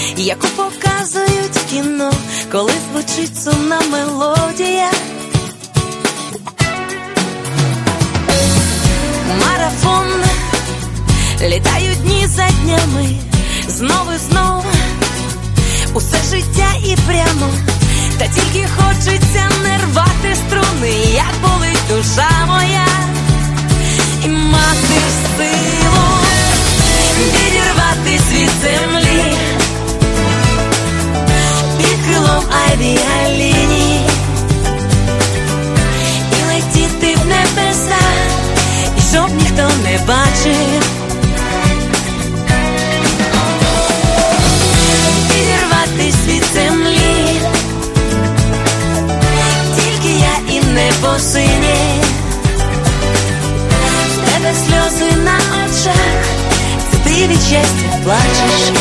яку показують в кіно, коли звучить сумна мелодія. Марафон, літають дні за днями, знову і знову, усе життя і прямо, та тільки хочеться не рвати струни, як болить душа моя, і мати силу відірватись від землі під крилом авіалінії і летіти в небеса, і щоб ніхто не бачив. Відірватись від землі, тільки я і небо синє, в тебе сльози на очах, це ти від щастя плачеш.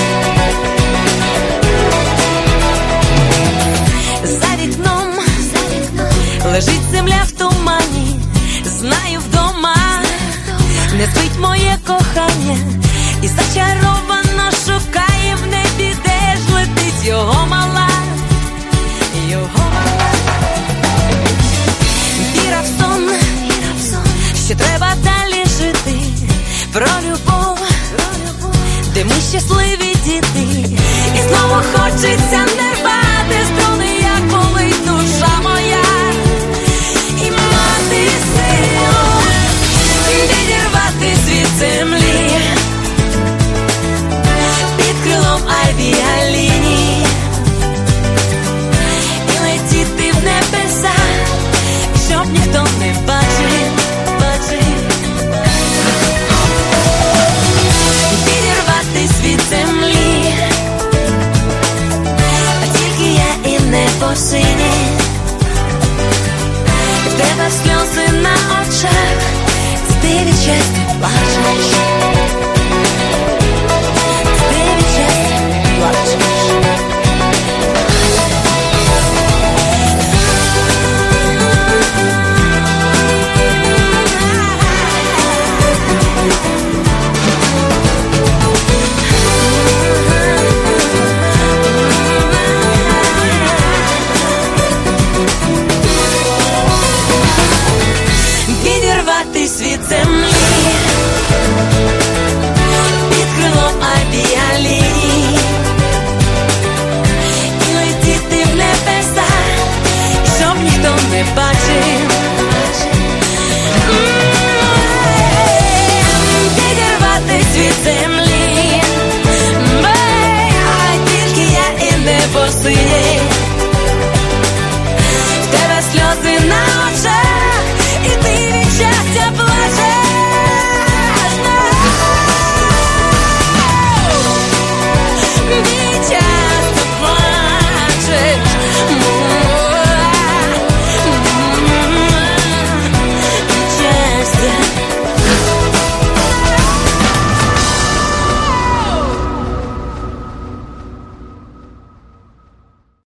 За вікном лежить земля в тумані, знаю вдома не спить моє кохання, і зачаровано шукає в небі, де ж летить його мала, його мала. Віра в сон, що треба далі жити, про любов, де ми щасливі діти, і знову хочеться не рвати струни, як болить душа моя, і мати силу відірватись від землі під крилом авіалінії і летіти в небеса, щоб ніхто не бачив, відірватись від землі, а тільки я і небо синє, і в тебе сльози на очах, це ти від щастя плачеш, це ти від щастя плачеш. Відірватись від землі під крилом авіалінії і летіти в небеса, щоб ніхто не бачив. Відірватись від землі, а тільки я і небо синє.